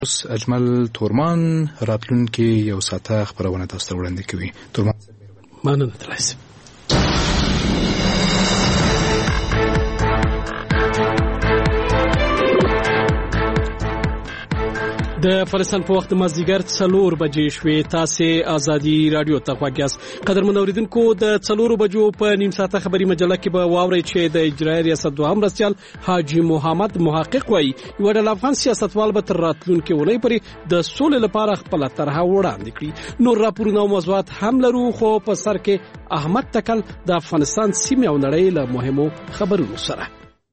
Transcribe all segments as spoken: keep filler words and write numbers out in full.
اجمل تورمان راتلونکي یو ساعته خبرونه تاسو ته وړاندې کوي. تورمان مننه ترلاسه. د فلسطین په وخت مازدیګر څلور بجې شوې. تاسو ازادي رادیو ته غواګیاست. قدرمن اوریدونکو، د څلورو بجو په نیم ساعته خبري مجله کې به واورئ چې د اجرایي ریاست دوهم مرستیال حاجی محمد محقق وایي یو ډول افغان سیاستوال به تر راتلونکي اونۍ پورې د سولې لپاره خپل طرحه وړاندې کړي. نور راپورونه او موضوعات هم لرو، خو په سر کې احمد تکل د افغانستان سیمې او نړۍ له مهمو خبرونو سره.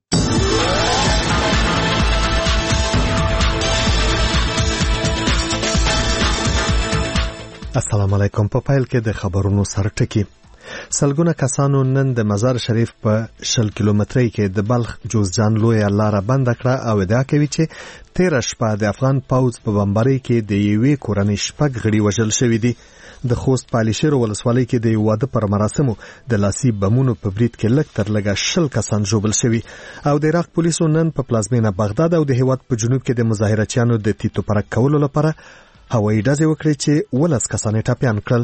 السلام علیکم. په پایل کې د خبرونو سره ټکی. سلګونه کسانو نن د مزار شریف په شل کیلومترۍ کې د بلخ جوزجان لویه لاره بند کړه او ادعا کوي چې تیر شپه د افغان پوځ په بمبارۍ کې د یوې کورنۍ شپږ غړي وژل شوي دي. د خوست پالیشیر ولسوالۍ کې د یو واده پر مراسمو د لاسي بمونو په برید کې لږ تر لږه شل کسان ژوبل شوي او د عراق پولیسو نن په پلازمینه بغداد او د هیواد په جنوب کې د مظاهرچیانو د تیتو پرک کولو لپاره هوایي ډزې وکړې چې ولس کسان یې ټپیان کړل.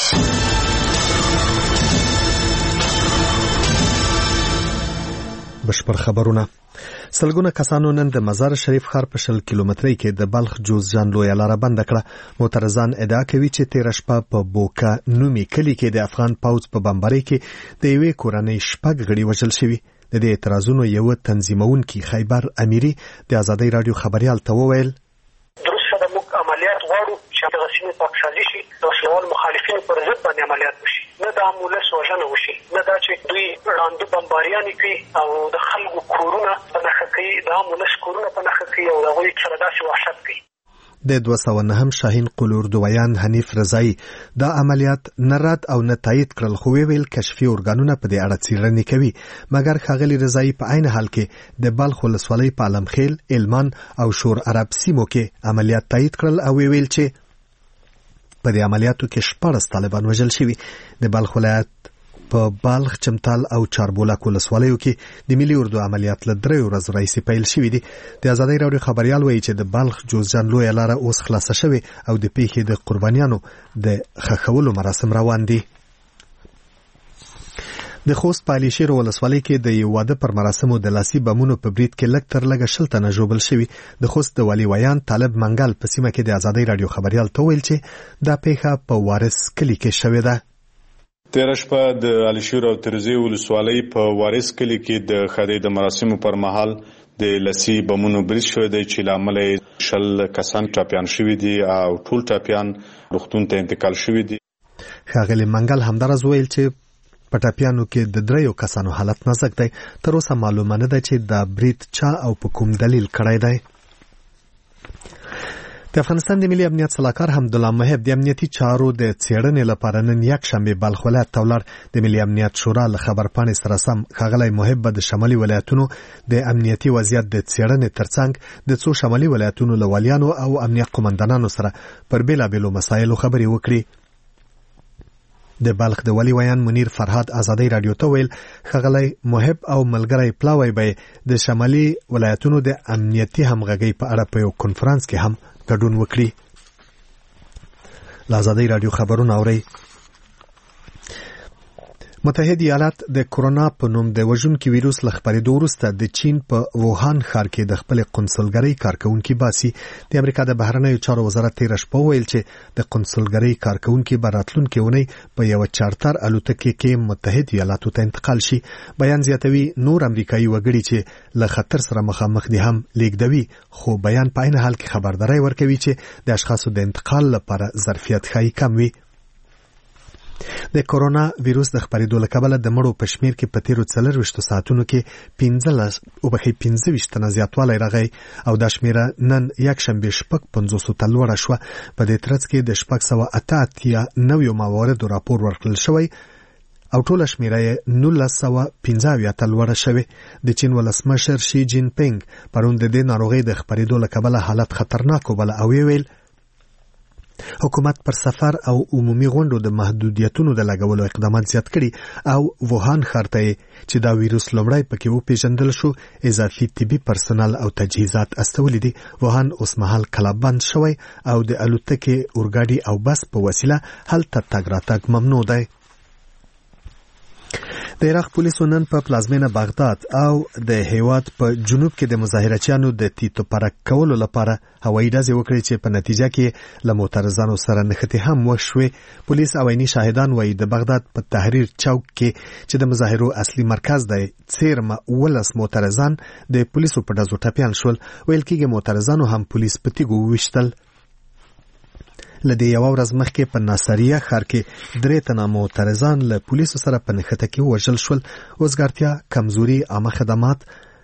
بشپړ خبرونه. سلګونه کسانو نن د مزار شریف ښار په شل کیلومترۍ کې د بلخ جوزجان لویه لاره بنده کړه. معترضان ادعا کوي چې تیر شپه په بوکا نومي کلي کې د افغان پوځ په بمبارۍ کې د یوې کورنۍ شپږ غړي وژل شوي. د دې اعتراضونو یو تنظیمونکي خیبر امیري د ازادۍ رادیو خبريال ته وویل عملیات غواړو چې د غسیمې پاکسازي شي، د وسلوال مخالفینو پر ضد باندې عملیات وشي، نه د امولس وژنه وشي، نه دا چې دوی ړانده بمباریانې کوي او د خلکو کورونه په نښه کوي، د امولس کورونه په نښه کوي او د هغوی سره داسې وحشت کوي. د دوه سوه نهم شاهین قلوردویان حنیف رضایی دا عملیات نه رد او نه تایید کړل، خو ویل کشفي ارګانونه په دې اړه څېړنې کوي. مګر ښاغلي رضایی په عین حال کې د بلخ ولسوالۍ په علمخیل، علمان او شور عرب سیمو کې عملیات تایید کړل او ویل چې په دې عملیاتو کې شپاړس طالبان وژل شوي. د بلخ ولایت په بالخ، چمتال او چاربولک ولسوالیو کې د ملي اردو عملیات له درې ورځو راهیسې پیل شوي دي. د ازادۍ راډیو خبريال وایي چې د بالخ جوزجان لویه لاره اوس خلاصه شوې او د پیښې د قربانیانو د ښخولو مراسم روان دي. د خوست پالیشیر ولسوالۍ کې د یو واده پر مراسمو د لاسي بمونو په برید کې لږ تر لږه شل تنه ژوبل شوي. د خوست د والي ویان طالب منګل په سیمه کې د ازادۍ راډیو خبريال ته ویل چې دا پیښه په وارث کلي کې شوې ده. تیر شپه د علشیر او ترزی ولسوالۍ په وارث کلي کې د خدای د مراسمو پر مهال د لسی بمونو برید شوی دی چې لامل شل کسان ټپیان شوي دي او ټول ټپیان روغتون ته انتقال شوي دي. ښاغلي منګل همدارز ویل چې په ټپیانو کې د دریو کسانو حالت نازک دی. تر اوسه معلومه نه ده چې دا برید چا او په کوم دلیل کړی دی. د افغانستان د ملي امنیت سلاکار حمدالله محب د امنیتي چارو د څېړنې لپاره نن یکشنبه بلخ ولایت ته ولاړ. د ملي امنیت شورا له خبرپاڼې سره سم ښاغلی محب به د شمالي ولایتونو د امنیتي وضعیت د څېړنې ترڅنګ د څو شمالي ولایتونو له والیانو او امنیت قومندانانو سره پر بېلابېلو مسایلو خبرې وکړي. د بلخ د والي ویان منیر فرهاد ازادۍ راډیو ته ویل ښاغلی محب او ملګری پلاوی به د شمالي ولایتونو د امنیتي همغږۍ په اړه په یو کنفرانس کې هم ګډون وکړي. له ازادۍ راډیو خبرونه اورئ. متحده ایالات د کورونا په نوم د وژونکي ویروس له خپرېدو وروسته د چین په ووهان ښار کې د خپلې قونسلګرۍ کارکوونکي باسي. د امریکا د بهرنیو چارو وزارت تېره شپه وویل چې د قونسلګرۍ کارکوونکي به راتلونکې اونۍ په یوه چارتر الوتکې کې متحده ایالاتو ته انتقال شي. بیان زیاتوي نور امریکایي وګړي چې له خطر سره مخامخ دي هم لیږدوي، خو بیان په عین حال کې خبرداری ورکوي چې د اشخاصو د انتقال لپاره ظرفیت ښایي کم وي. د کورونا ویروس د خپرېدو له کبله د مړو په شمېر کې په تېرو څلرویشتو ساعتونو کې پنځلس وبښئ پنځه ویشت تنه زیاتوالی راغی او دا شمېره نن یکشنبې شپږ پنځوسو ته لوړه شوه. په دې ترڅ کې د شپږ سوه اته اتیا نویو مواردو راپور ورکړل شوی او ټوله شمېره یې نولس سوه پنځه اویا ته لوړه شوې. د چین ولسمشر شي جین پینګ پرون د دې ناروغۍ د خپرېدو له کبله حالت خطرناک وبله او ویل حکومت پر سفر او عمومي غونډو د محدودیتونو د لګولو اقدامات زیات کړي او ووهان ښار ته چې دا ویروس لومړی پکې وپېژندل شو اضافي طبي پرسنل او تجهیزات استولي دي. ووهان اوس مهال کلابند شوی او د الوتکې اورګاډي او بس په وسیله هلته تګ راتګ ممنوع دی. د عراق پولیسو نن په پلازمینه بغداد او د هیواد په جنوب کې د مظاهرچیانو د تیتو پرک کولو لپاره هوایي ډزې وکړې چې په نتیجه کې له معترضانو سره نښتې هم وشوې. پولیس او عیني شاهدان وایي د بغداد په تحریر چوک کې چې د مظاهرو اصلي مرکز دی څیرمه ولس معترضان د پولیسو په ډزو ټپیان شول. ویل کېږي معترضانو هم پولیس په تیږو وویشتل. لدې یو ورځ مخکې په ناصریه ښار کې درې تنه معترضان له پولیسو سره په نښته کې ووژل شول. وزګارتیا کمزوري عامه خدمات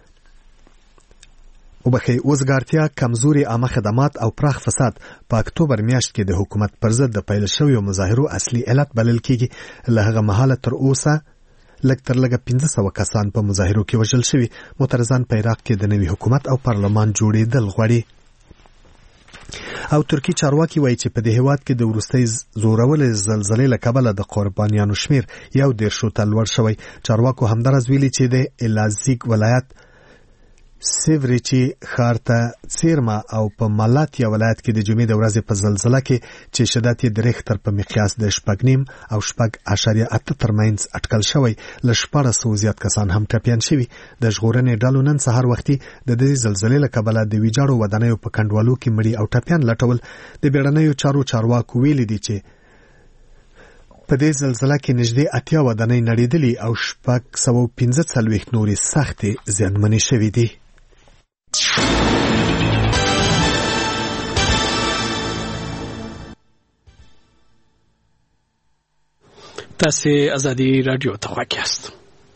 وبخښئ وزګارتیا کمزوري عامه خدمات او پراخ فساد په اکتوبر میاشت کې د حکومت پر ضد د پیل شویو مظاهرو اصلي علت بلل کېږي. له هغه مهاله تر اوسه لږ تر لږه پنځه سوه کسان په مظاهرو کې وژل شوي. معترضان په عراق کې د نوي حکومت او پارلمان جوړېدل غواړي. او ترکی چارواکي وایي چې په دې هیواد کې د وروستۍ زورولې زلزلې له کبله د قربانیانو شمیر یو دېرشو ته لوړ شوی. چارواکو همداراز ویلي چې د الازیګ ولایت سیوریچي ښار ته څیرمه او په مالاتیا ولایت کې د جمعې د ورځې په زلزله کې چې شدت یې د ریختر په مقیاس د شپږ نیم او شپږ اعشاریه اته ترمنځ اټکل شوی. له شپاړس سوه زیات کسان هم ټپیان شوي. د ژغورنې ډلو نن سهار وختي د دې زلزلې له کبله د ویجاړو ودانیو په کنډوالو کې مړي او ټپیان لټول. د بیړنیو چارو چارواکو ویلي دي چې په دې زلزله کې نږدې اتیا ودانۍ نړېدلي او شپږ سوه پنځه څلوېښت نورې سختې زیانمنې شوي دي. تاسو ازادي رادیو ته غواړئ یاست.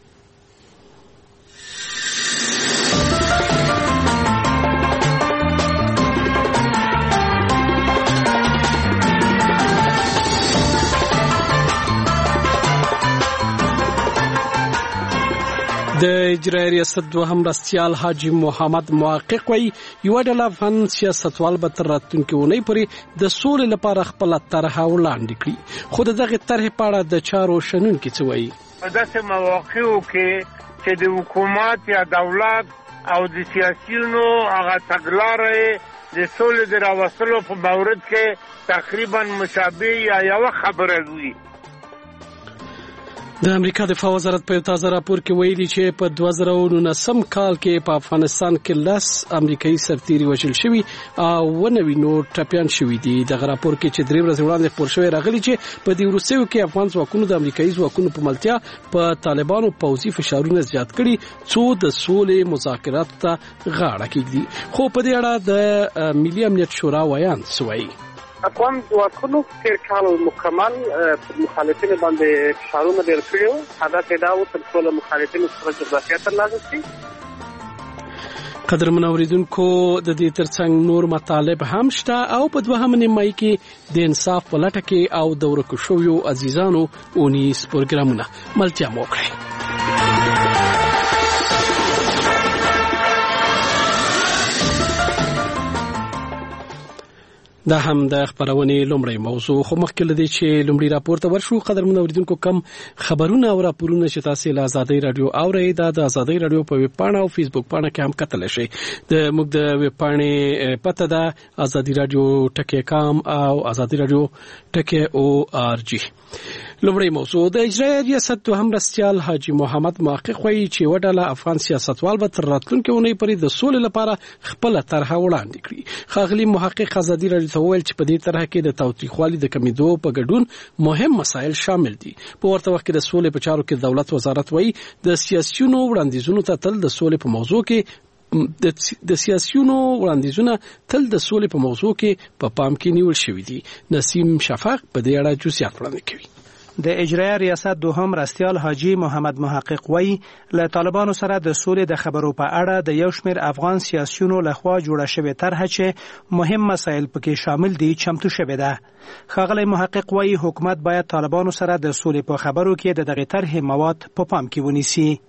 د اجرایي ریاست دوهم مرستیال حاجی محمد محقق وایي یوه ډله افغان سیاستوال به تر راتلونکې اونۍ پورې د سولې لپاره خپله طرحه وړاندې کړي. خو د دغې طرحې په اړه د چارو شنونکي څه وایي؟ په داسې مواقعو کې چې د حکومت یا دولت او د سیاسیونو هغه تګلارې د سولې د راوستلو په مورد کې تقریبا مشابه یا یوه خبره وي. د امریکا دفاع وزارت په یو تازه راپور کې ویلي چې په دوه زره نولسم کال کې په افغانستان کې لس امریکایي سرتیري وژل شوي او اووه نوي نور ټپیان شوي دي. دغه راپور کې چې درې ورځې وړاندې خپور شوی راغلی چې په دې وروستیو کې افغان ځواکونو د امریکایي ځواکونو په ملتیا په طالبانو پوځي فشارونه زیات کړي څو د سولې مذاکراتو ته غاړه کېږدي. خو په دې اړه د ملي امنیت شورا ویان څه وایي؟ افغان ځواکونو تیر کال مکمل مخالفینو باندې فشارونه ډېر کړي وو. هدف یې دا و تر څو له مخالفینو څخه جغرافیه ترلاسه کړي. قدرمن اوریدونکو د دې ترڅنګ نور مطالب هم شته او په دوهمه نیمایي کې د انصاف په لټه کې او د ورکو شویو عزیزانو اونیس پروګرامونه ملتیا مو کړئ. دا هم د خبرونې لومړی موضوع. خو مخکې له دې چې لومړی راپور ته ورشو قدرمن اوریدونکو کم خبرونه او راپورونه چې تاسو له آزادۍ رادیو اورئ دا د آزادۍ رادیو په ویب پاڼه او فیسبوک پاڼه کې هم کتلی شئ. د موږ د ویب پاڼې پته ده آزادۍ رادیو ټکی کام او آزادۍ رادیو ټکی او آر جی. لومړی موضوع د اجرایي ریاست دوهم مرستیال حاجی محمد محقق وایي چې یوه ډله افغان سیاستوال به تر راتلونکې اونۍ پورې د سولې لپاره خپله طرحه وړاندې کړي. ښاغلي محقق ازادي رادیو ته وویل چې په دې طرحه کې د تاوتریخوالي د کمیدو په ګډون مهم مسایل شامل دي. په ورته وخت کې د سولې په چارو کې د دولت وزارت وایي د سیاسیونو وړاندیزونو ته تل د سولې په موضوع کې د سیاسيونو وړاندیزونه تل د سولې په موضوع کې په پام کې نیول شوی دي. نسیم شفاق په دې اړه جزئیات وړاندې کوي. د اجرایي ریاست دوهم مرستیال حاجی محمد محقق وایي له طالبانو سره د سولې د خبرو په اړه د یو شمېر افغان سیاسيونو لخوا جوړه شوې طرحه چې مهم مسایل پکې شامل دي چمتو شوې ده. ښاغلی محقق وایي حکومت باید طالبانو سره د سولې په خبرو کې د دغې طرحې مواد په پام کې ونیسي.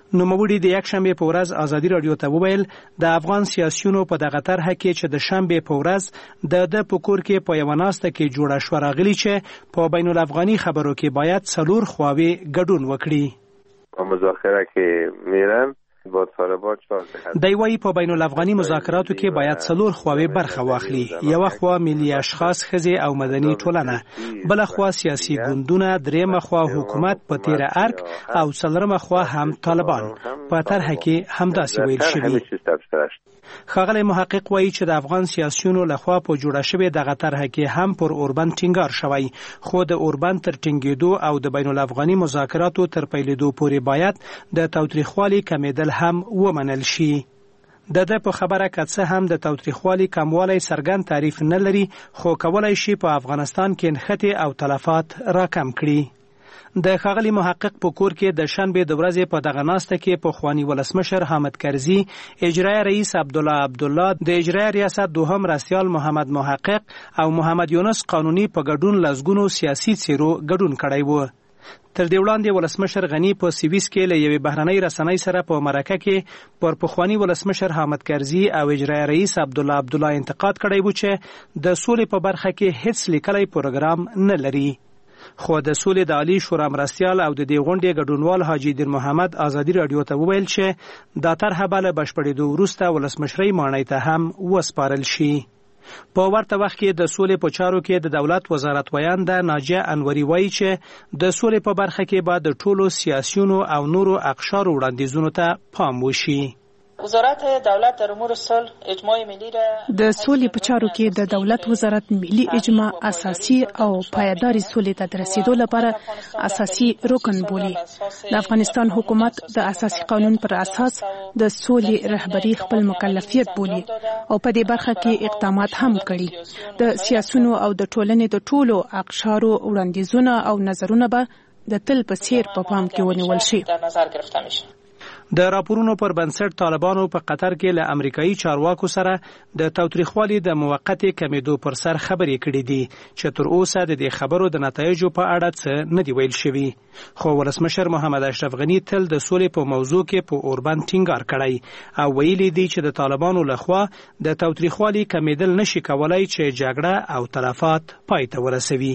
نوموړي د یک شنبه په ورځ ازادي رادیو ته وویل د افغان سیاسيونو په دغه طرحه کې چې د شنبه په ورځ د د پکور کې په یو ناسته کې جوړه شو راغلي چې په بین الافغاني خبرو کې باید څلور خواوې ګډون وکړي. په مذاکره کې میرن با طالبان دی وايي په بین الافغاني مذاکراتو کې باید څلور خواوې برخه واخلي. یو خوا ملي اشخاص ښځې او مدني ټولنه، بل خوا سیاسي ګوندونه، درېمه خوا حکومت په تیر ارګ او څلورمه خوا هم طالبان. په طرحه کې همداسې ویل شوي. ښاغلی محقق وایي چې د افغان سیاسيونو لخوا په جوړه شوې دغه طرحه کې هم پر اوربند ټینګار شوی، خو د اوربند تر ټینګېدو او د بین الافغاني مذاکراتو تر پیلېدو پورې باید د تاوتریخوالي کمیدل هم ومنل شي. د ده په خبره که څه هم د تاوتریخوالي کموالی څرګند تعریف نه لري، خو کولی شي په افغانستان کې نښتې او تلفات راکم کړي. د ښاغلي محقق په کور کې د شنبه د ورځې په دغه ناسته کې پخوانی ولسمشر حامد کرزي، اجرایي رئیس عبدالله عبدالله، د اجرایي ریاست دوهم رئیسیال محمد محقق او محمد یونس قانوني په ګډون لسګونو سیاسي څیرو ګډون کړی و. تر دې وړاندې ولسمشر غني په سویس کې له یوې بهرنۍ رسنۍ سره په مرکه کې پر پخوانی ولسمشر حامد کرزي او اجرایي رئیس عبدالله عبدالله انتقاد کړی و چې د سولې په برخه کې هیڅ لیکلی پروګرام نه لري. خو د سولې د عالی شورا مرستیال او د دې غونډې ګډونوال حاجي دین محمد ازادي رادیو ته وویل چې دا طرحه به له بشپړېدو وروسته ولسمشرۍ ماڼۍ ته هم وسپارل شي. په ورته وخت کې د سولې په چارو کې د دولت وزارت ویانده ناجیه انوري وایي چې د سولې په برخه کې به د ټولو سیاسیونو او نورو اقشارو وړاندیزونو ته پام وشي. وزارت دولت در امور صلح اجماع ملی را د سولې په چارو کې د دولت وزارت ملي اجماع اساسي او پایداري سولې ته د رسیدو لپاره اساسي رکن بولي. د افغانستان حکومت د اساسي قانون پر اساس د سولې رهبری خپل مکلفیت بولي او په دې برخه کې اقدامات هم کړي. د سیاسيونو او د ټولنې د ټولو اقشارو وړاندیزونه او نظرونه به د تل په څیر په پام کې ونیول شي. د راپورونو پر بنسټ طالبانو په قطر کې له امریکایي چارواکو سره د تاوتریخوالي د موقتې کمیدو پر سر خبرې کړې دي چې تر اوسه د دې خبرو د نتایجو په اړه څه نه دی ویل شوي. خو ولسمشر محمد اشرف غني تل د سولې په موضوع کې په اوربند ټینګار کړی او ویلي دی چې د طالبانو لخوا د تاوتریخوالي کمیدل نشي کولای چې جګړه او تلفات پای ته ورسوي.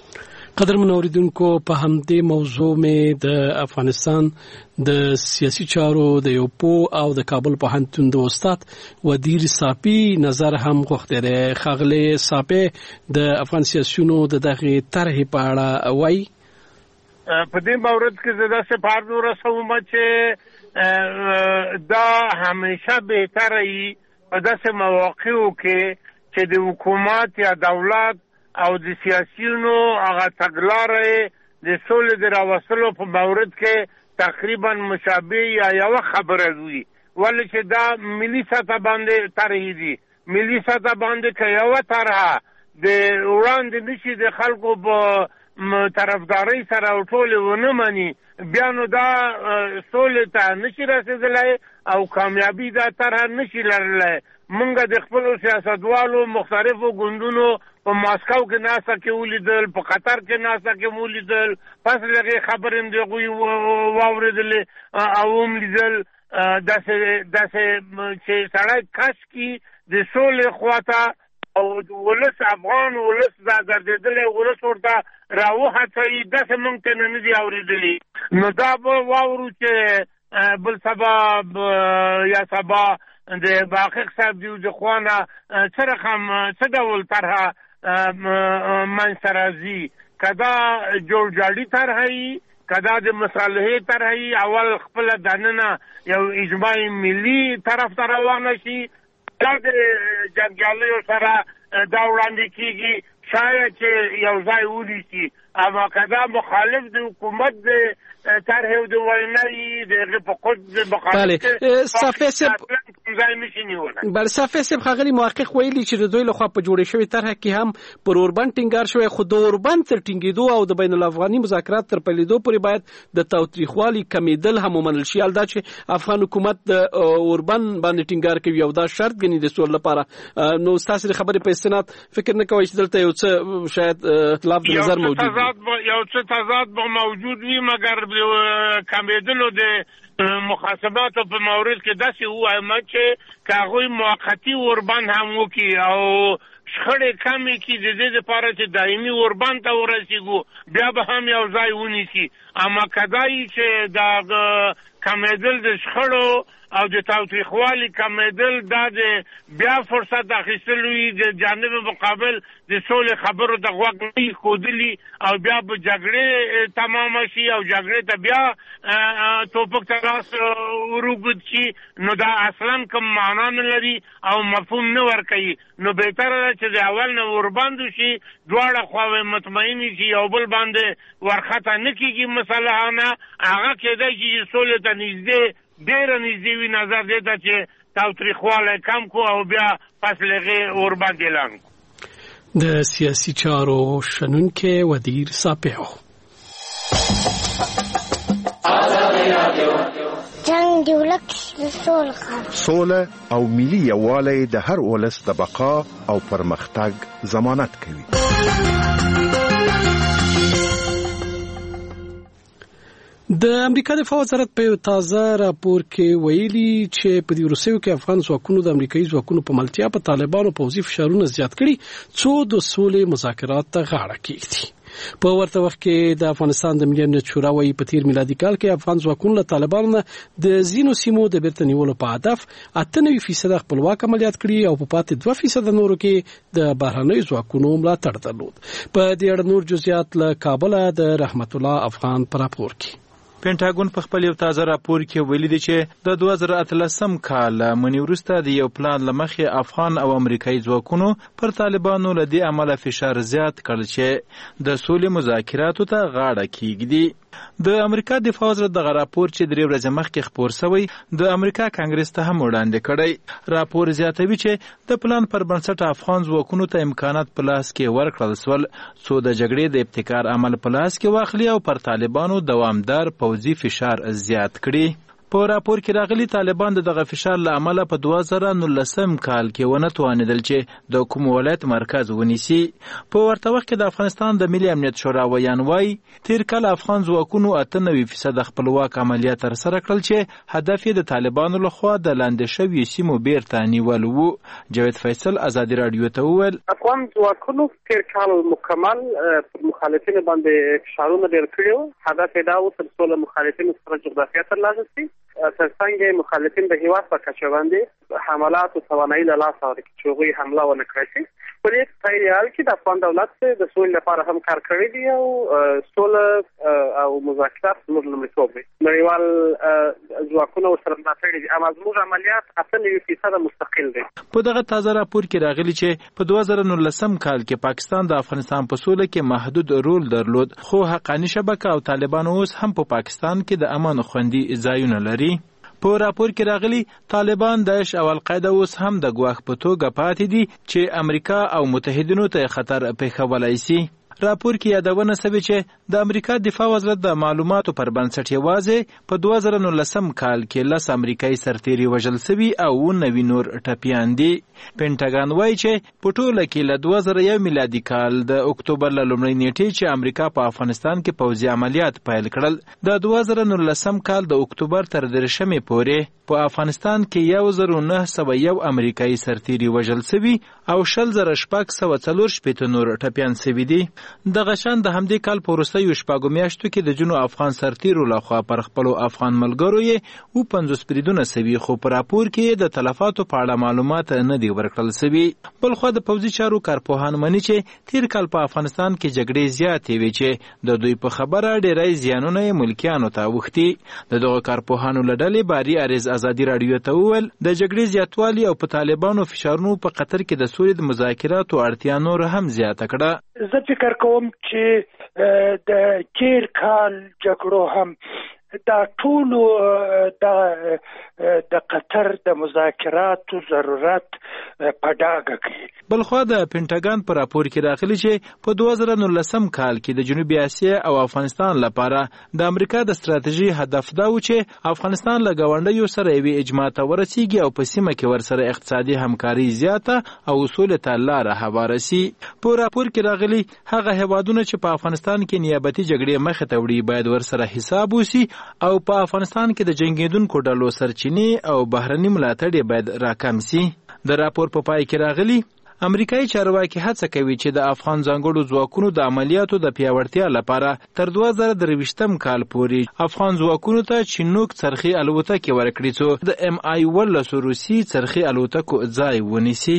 قدر منوریدونکو په همدې موضوع مې د افغانستان د سیاسي چارو د یو پو او د کابل پوهنتون د استاد ودیر صافي نظر هم غوښتي دی. ښاغلی صافي د افغان سیاسيونو د دغه طرحې په اړه وایي. په دې مورد کې زه داسې پارو رسوم چې دا همیشه بهتره وي په داسې مواقعو کې چې د حکومت یا دولت او د سیاسيونو هغه تګلارې د سولې د راوستلو په مورد کې تقریبا مشابه یا یو خبره وي، ولې چې دا ملي سطح باندې طرحې دي. ملي سطح باندې که یوه طرحه د وړاندې نشي د خلکو په طرفدارۍ سره ټولې ونه مني، بیا نو دا سولې ته نشي رسېدلی او کامیابي دا طرحه نشي لرلی. مونږ د خپلو سیاستوالو مختلفو ګوندونو په ماسکو کې ناسته کې ولیدل، په قطر کې ناسته کې ولیدل، پس لغې خبرې هم د هغوی واورېدلې او هم لیدل. داسې داسې چې سړی کش کي د سولې خواته او ولس افغان ولس دا ګرځېدلی ولس ورته راوهڅوي، داسې مونږ ته نه دي اورېدلي. نو دا به واورو چې بل سبا یا سبا د باقق صاحب دیو د خوانه څه رقم څه ډول طرحه منځته راځي. که دا جوړجاړي طرحه وي، که دا د مصالحې طرحه وي، اول خپله دننه یو اجماع ملي طرف ته روانه شي، دا د جنګیالیو سره دا وړاندې کېږي شاید چې یو ځای ونیسي. اما که دا مخالف د حکومت د طرح او د وینای د په د مخالف صافي صاحب بل صافي صاحب ښاغلي محقق ویلي چې د دوی لخوا په جوړې شوې طرحه کې هم پر اوربند ټینګار شوی، خو د اوربند تر ټینګېدو او د بین الافغاني مذاکرات تر پیلېدو پورې باید د تاوتریخوالي کمیدل هم ومنل شي. دا چې افغان حکومت د اوربند باندې ټینګار کوي او دا شرط ګڼي د سولې لپاره. نو ستاسو د خبرې په استناد فکر نه کوئ چې دلته یو څه شاید اختلاف د نظر موجود وي؟ یو څه تضاد به موجود وي، مګر کمیدلو د مخاصماتو په مورد کې داسې ووایم چې که هغوی موقتي اوربند هم وکړي او شخړې کمې کړي د دې لپاره چې دایمي اوربند ته ورسېږو بیا به هم یو ځای ونیسي. اما کدای چې د کمېدل د شخړو او د تاوتریخوالي کمېدل دا د بیا فرصت اخیستل وي د جانب مقابل د سولې خبرو ته غوږ نه ایښودلي او بیا به جګړې تمامه شي او جګړې ته بیا توپک ته لاس وروږد شي نو دا اصلا کوم معنا نه لري او مفهوم نه ورکوي. نو بهتره ده چې د اول نه ورباندې شي دواړه خواوې مطمئنې شي یو بل باندې ورخطا نه کېږي مسلحانه هغه کېدای شي چې سولې ته نږدې ډېره نږدې وي نظر دې ته چې تاوتریخوالی کم کو او بیا پس له هغې اوربند اعلان کو. د سیاسي چارو شنونکی ودیر ساپیو جنگ دی ولک سول خبر سوله او ملي یووالی د هر ولس د بقا او پرمختګ ضمانت کوي. د امریکا دفاع وزارت په تازه راپور کې ویلي چې په دې وروستیو کې افغان ځواکونو د امریکایي ځواکونو په ملتیا په طالبانو پوځي فشارونه زیات کړي څو د سولې مذاکرات ته غاړه کېږدي. په ورته وخت کې د افغانستان د ملي امنیت شورا وايي په تیر میلادي کال کې افغان ځواکونو له طالبانو نه د ځینو سیمو د بیرته نیولو په هدف اته نوي فیصد خپلواک عملیات کړي او په پاتې دوه فیصد نورو کې د بهرنیو ځواکونو ملاتړ درلود. په دې اړه نور جزئیات له کابل د رحمت الله افغان پر راپور کې. پینټاګون په خپل یو تازه راپور کې ویلي دی چې د دوه زره اتلسم کال منی وروسته د یو پلان لمخې افغان او امریکایي ځواکونو پر طالبانو له دې عمله فشار زیات کړ چې د سولې مذاکراتو ته غاړه کېږدي. د امریکا دفاع وزارت دغه راپور چې درې ورځې مخکې خپور شوی د امریکا کانګرس ته هم وړاندې کړی. راپور زیاتوي چې د پلان پر بنسټ افغان ځواکونو ته امکانات په لاس کې ورکړل شول څو د جګړې د ابتکار عمل په لاس کې واخلي او پر طالبانو دوامدار پوځي فشار زیات کړي. په راپور کې راغلي طالبان د دغه فشار له امله په دوه زره نولسم کال کې ونه توانېدل چې د کوم ولایت مرکز ونیسي. په ورته وخت کې د افغانستان د ملي امنیت شورا ویان وایي تیر کال افغان ځواکونو اته نوي فیصد خپلواک عملیات ترسره کړل چې هدف یې د طالبانو لخوا د لاندې شویو سیمو بیرته نیول و. جاوید فیصل ازادي راډیو ته وویل افغان ځواکونو تیر کال مکمل پر مخالفینو باندې فشارونه ډېر کړي وو. هدف یې دا و تر څو له مخالفینو سره جغرافیه ترلاسه شي ترڅنګ مخالفین د هیواد په کچه باندې حملات او توانایي له لاسه ورکړي چې هغوی حمله ونه کړي شي. په دې تایید کې د افغان دولت د سولې لپاره هم کار کړی دی او سوله او مذاکرات زموږ لومړیتوب دی. نړیوال ځواکونه ورسره ملاتړ دي اما زموږ عملیات اته نوي فیصده مستقل دي. په دغه تازه راپور کې راغلي چې په دوه زره نولسم کال کې پاکستان د افغانستان په سوله کې محدود رول درلود خو حقاني شبکه او طالبان اوس هم په پاکستان کې د امن خوندي ځایونه لري. په راپور کې راغلي طالبان داعش او القاعده اوس هم د ګواښ په توګه پاتې دي چې امریکا او متحدینو ته خطر پېښولی سي. راپور کې یادونه شوې چې د امریکا دفاع وزارت د معلوماتو پر بنسټ یوازې په دوه زره نولسم کال کې لس امریکایي سرتیري وژل شوي او نوي نور ټپیان دي. پینټاګون وایي چې په ټوله کې له دوه زره یو میلادي کال د اکتوبر له لومړۍ نیټې چې امریکا په افغانستان کې پوځي عملیات پیل کړل د دوه زره نولسم کال د اکتوبر تر دېرشمې پورې په افغانستان کې یو زر نه سوه یو امریکایي سرتیري وژل شوي او شل زره شپږ سوه څلور شپېته نور ټپیان شوي دي. دغه شان د همدې کال په وروستیو شپږو میاشتو کې د ځینو افغان سرتیرو لخوا پر خپلو افغان ملګرو یې اووه پنځوس بریدونه شوي خو په راپور کې د تلفاتو په اړه معلومات نه دي ورکړل شوي. بلخوا د پوځي چارو کارپوهان مني چې تیر کال په افغانستان کې جګړې زیاتې وې چې د دوی په خبره ډېری زیانونه یې ملکیانو ته اوښتي. د دغو کارپوهانو له ډلې باري اریز ازادي راډیو ته وویل د جګړې زیاتوالي او په طالبانو فشارونو په قطر کې د سولې د مذاکراتو اړتیا نور هم زیاته کړه. زه فکر کوم چې د تیر کال جګړو هم دا ټولو د قطر د مذاکراتو ضرورت په ډاګه کوي. بلخوا د پینټاګون په راپور کې راغلي چې په دوه زره نولسم کال کې د جنوبي اسیا او افغانستان لپاره د امریکا د ستراتیژي هدف دا و چې افغانستان له ګاونډیو سره یوې اجماع ته ورسیږي او په سیمه کې ورسره اقتصادي همکاري زیاته او سولې ته لاره هواره سي. په راپور کې راغلي هغه هیوادونه چې په افغانستان کې نیابتي جګړې مخې ته وړي باید ورسره حساب وسي او په افغانستان کې د جنگیدونکو ډلو سرچینې او بهرني ملاتړ باید راکم شي. د راپور په پای کې راغلي امریکایي چارواکي هڅه کوي چې د افغان ځانګړو ځواکونو د عملیاتو د پیاوړتیا لپاره تر دوه زره درویشتم کال پورې افغان ځواکونو ته چینوک څرخي الوتکې ورکړي څو د ام آی ولس روسي څرخي الوتکو ځای ونیسي.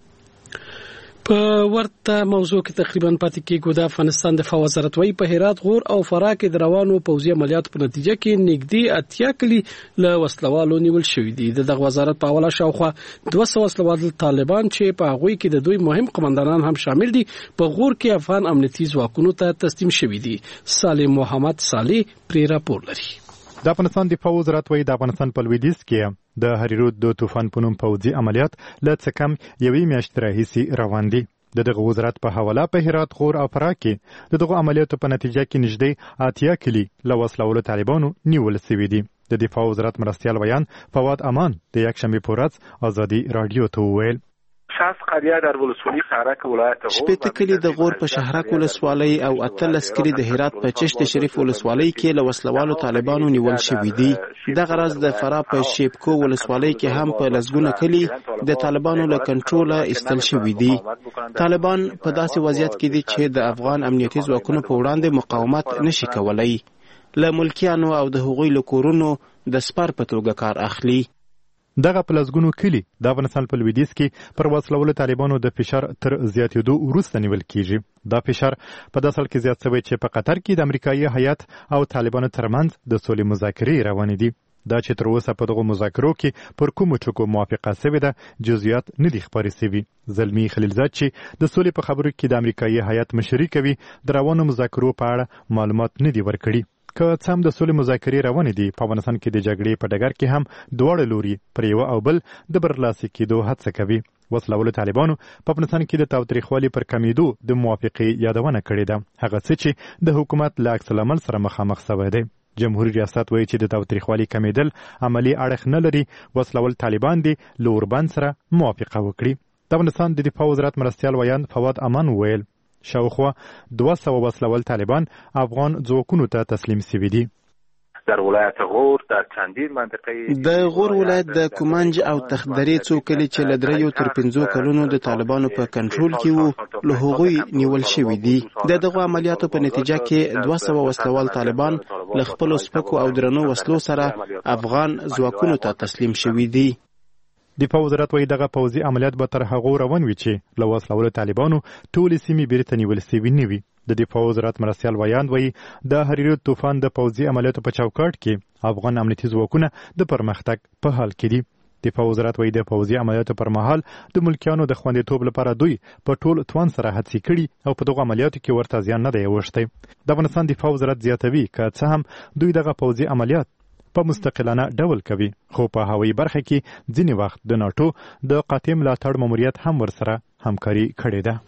په ورته موضوع کې تقریبا پاتې کېږو. د افغانستان دفاع وزارت وايي په هرات، غور او فراه کې د روانو پوځي عملیاتو په نتیجه کې نږدې اتیا کلي له وسلوالو نیول شوي دي. دغه وزارت په حواله شاوخوا دوه سوه وسلوال طالبان چې په هغوی کې د دوی مهم قماندانان هم شامل دي په غور کې افغان امنیتي ځواکونو ته تسلیم شوي دي. سالم محمد صالح پرې راپور لري. د افغانستان دفاع وزارت وايي د افغانستان په لویدیځ کې د هریرود د طوفان په نوم پوځي عملیات له څه کم یوې میاشتې راهیسې روان دي. د دغه وزارت په حواله په هرات، غور او فراه کې د دغو عملیاتو په نتیجه کې نږدې اتیا کلي له وسلوالو طالبانو نیول شوي دي. د دفاع وزارت مرستیال ویان فواد امان د یکشنبې په ورځ ازادي راډیو ته وویل شاس قریه در ولسوالۍ شهرک ولایت غور شپږ کلي د غور په شهرک ولسوالۍ او اتلس کلي د هرات په چشت شریف ولسوالۍ کې له وسلوالو طالبانو نیول شوي دي. دغه راز د فراه په شیبکو ولسوالۍ کې هم په لسګونه کلي د طالبانو له کنټروله ایستل شوي دي. طالبان په داسې وضعیت کې دي چې د افغان امنیتي ځواکونو په وړاندې مقاومت نشي کولای. له ملکیانو او د هغوی له کورونو د سپر په توګه کار اخلي. دغه پلسګونو کلی د افغانستان په لویدیځ کې پر وسلوالو طالبانو د فشار تر زیاتېدو وروسته نیول کیږي. دا فشار په داسې حال کې زیات شوی چې په قطر کې د امریکایي هیات او طالبانو ترمنځ د سولې مذاکرې روانې دي. دا چې تر اوسه په دغو مذاکرو کې پر کومو ټکو موافقه شوې ده جزئیات نه دي خپاره شوي. زلمی خلیلزاد چې د سولې په خبرو کې د امریکایي هیات مشري کوي د روانو مذاکرو په اړه معلومات نه دي ورکړي. که څه هم د سولې مذاکرې روانې دي، په افغانستان کې د جګړې په ډګر کې هم دواړه لوري پر یوه او بل د برلاسي کېدو هڅه کوي. وسلوالو طالبانو په افغانستان کې د تاوتریخوالي پر کمیدو د موافقې یادونه کړې ده، هغه څه چې د حکومت له عکس العمل سره مخامخ شوی دی. جمهوریت ریاست وایي چې د تاوتریخوالي کمیدل عملی اړخ نه لري. وسلوال طالبان دي له اوربند سره موافقه وکړي. د افغانستان د دفاع وزارت مرستیال ویان فواد امان وویل شاوخوا دوه سوه وسلوال طالبان افغان ځواکونو ته تسلیم شوي دي. در ولایت غور در چندین منطقه د غور ولایت د کومانج او تخدرې څو کلي چې له دریو تر پنځو کلونو د طالبانو په کنټرول کې وو له هغوی نیول شوي دي. د دغو عملیاتو په نتیجه کې دوه سوه وسلوال طالبان له خپلو سپکو او درنو وسلو سره افغان ځواکونو ته تسلیم شوي دي. دفاع وزارت وايي دغه پوځي عملیات به تر هغو روان وي چې له وسلوالو طالبانو ټولې سیمې بیرته نیول شوي نه وي. د دفاع وزارت مرستیال ویان وایي د هریرود طوفان د پوځي عملیاتو په چوکاټ کې افغان امنیتي ځواکونه د پرمختګ په حال کې دي. دفاع وزارت وايي د پوځي عملیاتو پر مهال د ملکیانو د خوندیتوب لپاره دوی په ټول توان سره هڅې کړي او په دغو عملیاتو کې ورته زیان نه دی اوښتی. د افغانستان دفاع وزارت زیاتوي که څه هم دوی دغه پوځي عملیات په مستقلانه ډول کوي، خو په هوایي برخه کې ځینې وخت د ناټو د قاطع ملاتړ ماموریت هم ورسره همکاري کړې ده.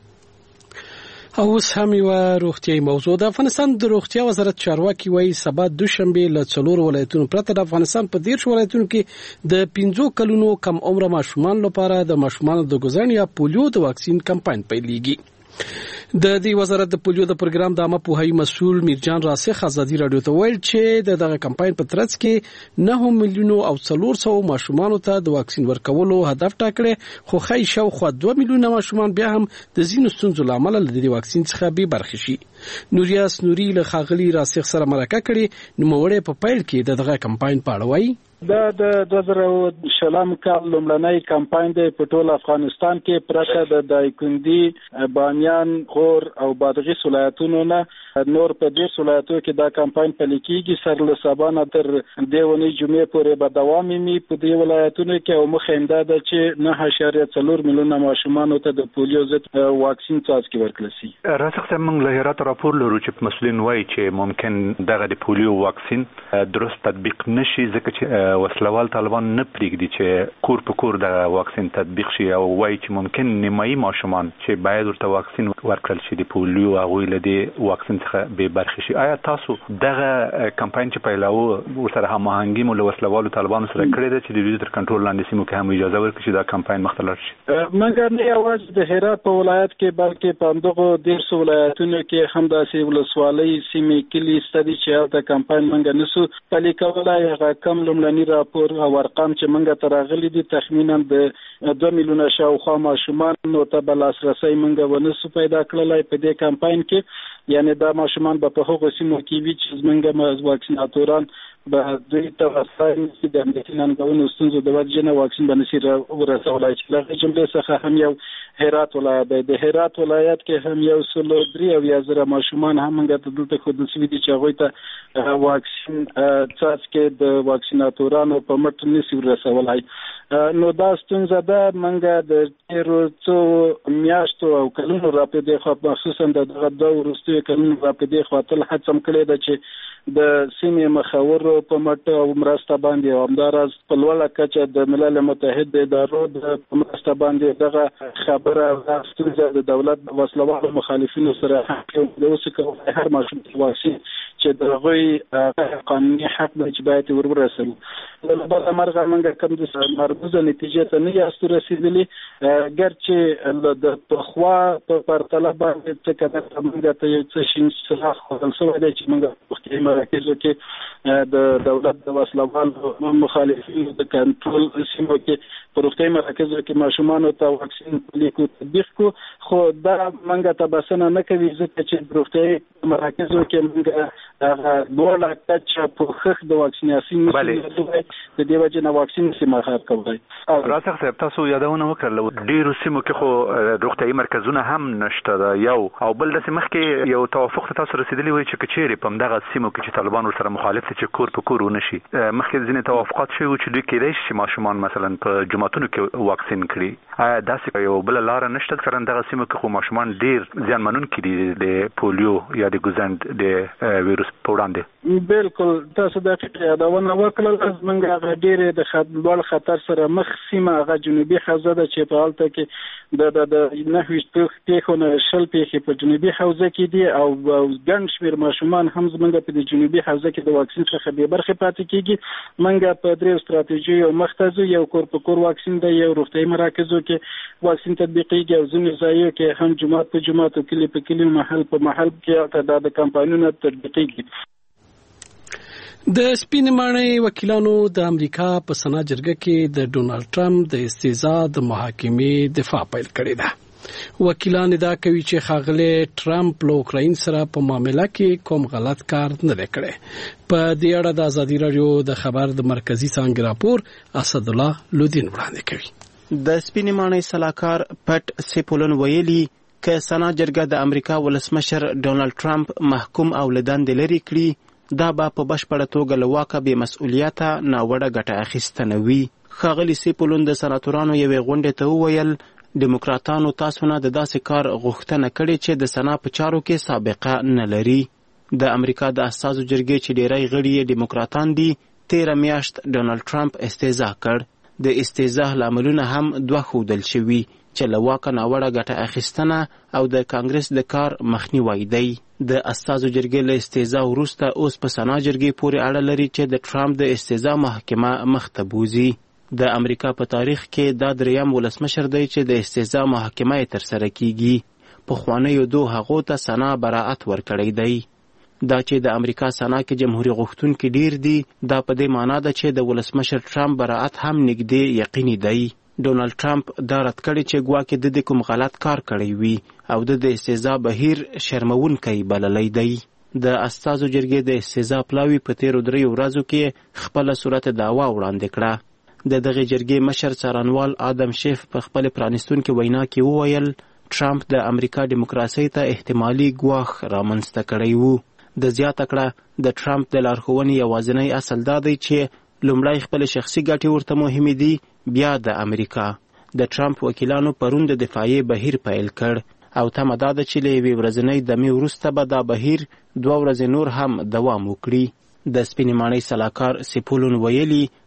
او اوس هم یوه روغتیایي موضوع. د افغانستان د روغتیا وزارت چارواکي وایي سبا دوشنبې له څلورو ولایتونو پرته د افغانستان په دېرشو ولایتونو کې د پنځو کلونو کم عمره ماشومانو لپاره د ماشومانو د ګوزن یا پولیو د واکسین کمپاین پیلېږي. د دې وزارت د پولیو د پروګرام د عامه پوهاوي مسؤل میرجان راسخ ازادي راډیو ته ویل چې د دغه کمپاین په ترڅ کې نه میلیونو او څلور سوه ماشومانو ته د واکسین ورکولو هدف ټاکلی، خو ښایي شاوخوا دوه میلیونه ماشومان بیا هم د ځینو ستونزو له امله له دې واکسین څخه بې برخې شي. نوریاس نوري له ښاغلي راسخ سره مرکه کړې. نوموړی په پیل کې د دغه کمپاین په اړه وایي دا د دوه زره شلم کال لومړنی کمپاین دی په ټول افغانستان کې پرته د دایکنډي، بامیان، غور او بادغیس ولایتونو نه نور په دې ولایتونو کې دا کمپاین پلي کیږي. سر له سبا نه تر دې ونې جمعې پورې به دوام وي په دې ولایتونو کې او موخه یې دا ده چې نه اعشاریه څلور میلیونه ماشومانو ته د پولیو ضد واکسین څاڅکي ورکړل شي. راسخ صاحب موږ له هرات راپور لرو چې مسؤلین وایي چې ممکن دغه د پولیو واکسین درست تطبیق نشي ځکه چې وسلوال طالبان نه پریږدي چې کور په کور د واکسین تطبیق شي او وایي چې ممکن نیمایي ماشومان چې باید ورته واکسین ورکړل شي د پولیو هغوی له دې واکسین څخه بې برخې شي. آیا تاسو دغه کمپاین چې پیلوه ورسره هماهنګي مو له وسلوالو طالبانو سره کړې ده چې د دوی تر کنټرول لاندې سیمو کې هم اجازه ورکړي چې دا کمپاین مخ ته لاړ شي؟ مګر نه یوازې د هرات په ولایت کې بلکې په همدغو دېرشو ولایتونو کې هم داسې ولسوالۍ سیمې کلي شته دي چې هلته کمپاین موږ نسو پلي کولی. هغه کم لومړني راپور او ارقام چې موږ ته راغلي دي تخمینا د دوه میلیونه شاوخوا ماشومانو ته به لاسرسی موږ ونسو پیدا کړلی په دې کمپاین کې. یعنې دا ماشومان به په هغو سیمو کې وي چې زموږ واکسیناتوران به دوی ته وسایل چې د امنیتي ننګونو ستونزو د وجې نه واکسین به نشي ورسولی. چې له هغې جملې څخه هم یو هرات ولایت دی. د هرات ولایت کې هم یو سل او درې اویا زره ماشومان هم موږ ته دلته ښودل شوي دي چې هغوی ته واکسین څاڅکې د واکسیناتورانو په مټ نشي ورسولی. نو دا ستونزه ده. موږ د تېرو څو میاشتو او کلونو راپدې خوا مخصوصا د دغه دوه وروستیو کلونو راپدې خوا تل هڅه م کړې ده چې د سیمې مخورو په مټ او مرسته باندې او همداراز په لوړه کچه د ملل متحد د ادارو د مرسته باندې دغه خبره او ستونزه د دولت وسلوالو مخالفینو سره هم د اوس کوي هر ماشوم واکسین چې د هغوی قانوني حق دی چې باید ور ورسوي. له بله مرغه موږ کوم د مربوطه نتیجې ته نه یاستو رسېدلي، ګرچې د پخوا په پرتله باندې څه قدر موږ ته یو څه شین څراغ ښودل شوی دی چې موږ په وختي مراکزو کې د دولت د وسلوالو مخالفینو د کنټرول سیمو کې په روغتیايي مراکزو کې ماشومانو ته واکسین پلي کړو تطبیق کړو. خو دا موږ ته بسنه نه کوي ځکه چې په روغتیايي مراکزو کې موږ هغه لوړه کچه په خښ د واکسیناسیون د دې وجې نه واکسین نشي مخاطب کولی. راسخ صاحب تاسو یادونه وکړله ډېرو سیمو کې خو روغتیايي مرکزونه هم نشته ده یو او بل داسې مخکې یو توافق ته تاسو رسېدلي وایي چې که چیرې په همدغه سیمو کې چې طالبان ورسره مخالف دي چې کور په کور ونه شي، مخکې ځینې توافقات شوي وو چې دوی کېدای شي ماشومان مثلا په جوماتونو کې واکسین کړي. آیا داسې یو بله لاره نشته سره همدغه سیمو کې خو ماشومان ډېر زیانمنونکي دي د پولیو یا د ګوزند د ویروس په وړاندې؟ بالکل تاسو دقیقه یادونه وکړل. موږ هغه ډېرې د لوړ خطر سره مخ سیمه هغه جنوبي حوزه ده چې په هلته کې د د نهه ویشت پېښو نه شل پېښې په جنوبي حوزه کې دي او ګڼ شمېر ماشومان هم زموږ په د جنوبي حوزه کې د واکسین څخه بې برخې پاتې کېږي. موږ په درېو ستراتیژیو مخ ته ځو. یو کور په کور واکسین دی، یو روغتیايي مراکزو کې واکسین تطبیقېږي او ځینې ځایو کې هم جومات په جومات او کلي په کلي محل په محل کې دا د کمپاینونو تطبیقېږي. د سپین ماڼۍ وکیلانو د امریکا په سنا جرګه کې د ډونالد ټرمپ د استیضاح د محاکمې دفاع پیل کړې ده. وکیلان ادعا کوي چې ښاغلی ټرمپ له اوکراین سره په معامله کې کوم غلط کار نه دی کړی. په دې اړه د ازادي راډیو د خبر د مرکزی څانګې راپور اسد الله لودین وړاندې کوي. د سپین ماڼۍ سلاکار پټ سیپولن ویلي ک سنا جرګه د امریکا ولسمشر ډونالد ټرمپ محکوم او لدان لري کړی دا به په بشپړه توګه له واکه بې مسؤلیته ناوړه ګټه اخیستنه وي. ښاغلي سیپولون د سناتورانو یوې غونډې ته وویل ډیموکراتانو تاسو نه د داسې کار غوښتنه کړې چې د سنا په چارو کې سابقه نه لري. د امریکا د استازو جرګې چې ډیری غړي یې ډیموکراتان دي تیره میاشت ډونالد ټرمپ استیضاح کړ. د استیضاح لاملونه هم دوه ښودل شوي چې له واکه ناوړه ګټه اخیستنه او د کانګرس د کار مخنیوی دی. د استازو جرګې له استیضاح وروسته اوس په سنا جرګې پورې اړه لري چې د ټرمپ د استیضاح محکمه مخ ته بوځي. د امریکا په تاریخ کې دا دریم ولسمشر دی چې د استیضاح محکمه یې ترسره کیږي. پخوانیو دوه هغو ته سنا براءت ورکړی دی. دا چې د امریکا سنا کې جمهوریت غوښتونکي ډیر دي دا په دې معنا ده چې د ولسمشر ټرمپ براءت هم نږدې یقیني دی. ډونالد ټرمپ دا رد کړی چې ګواکې د دې کوم غلط کار کړی وي او د استیضاح بهیر شرمونکی بللی دی. د استازو جرګې د استیضاح پلاوي په تیرو دریو ورځو کې خپله صورت دعوا وړاندې کړه. د دغې جرګې مشر څارنوال آدم شیف په خپل پرانیستونکې وینا کې وویل ټرمپ د امریکا دیموکراسۍ ته احتمالي ګواښ رامنځته کړی وو. د زیاته کړه د ټرمپ د لارښوونې یوازینی اصل دا دی چې لومړی خپل شخصي ګټې ورته مهمې دي بیا د امریکا. د ټرمپ وکیلانو پرون د دفاعي بهیر پیل کړ او تمه دا ده چې له یوې ورځنۍ دمې وروسته به دا بهیر دوه ورځې نور هم دوام وکړي. د سپینې ماڼۍ سلاکار سیپولون ویلي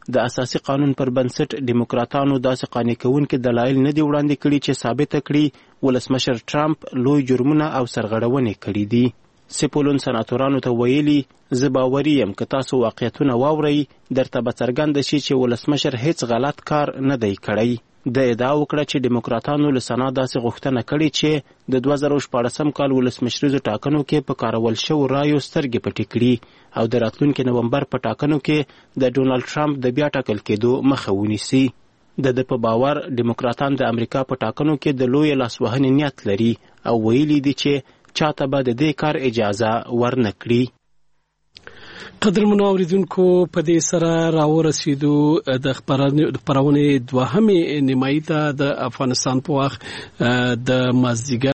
د اساسي قانون پر بنسټ دیموکراتانو داسې قانع کوونکي دلایل نه دي وړاندې کړي چې ثابته کړي ولسمشر ټرمپ لوی جرمونه او سرغړونې کړي دي. سیپولون سناتورانو ته ویلي زه باوري یم که تاسو واقعیتونه واورئ درته به څرګنده شي چې ولسمشر هیڅ غلط کار نه دی کړی. د ادعا وکړه چې دیموکراتانو له سنا داسې غوښتنه کړې چې د دوه زره شپاړسم کال ولسمشریزو ټاکنو کې په کارول شوو رایو سترګې پټې کړي او د راتلونکي نومبر په ټاکنو کې د ډونالډ ټرمپ د بیا ټاکل کېدو مخه ونیسي. د ده په باور دیموکراتان د امریکا په ټاکنو کې د لوی لاسوهنې نیت لري او ویلي دي چې چاته به د دې کار اجازه ورنه کړي. قدرمنو اوریدونکو په دې سره راورسېدو د خبرونې دوهمې نیمایي ته د افغانستان په وخت د مازدیګر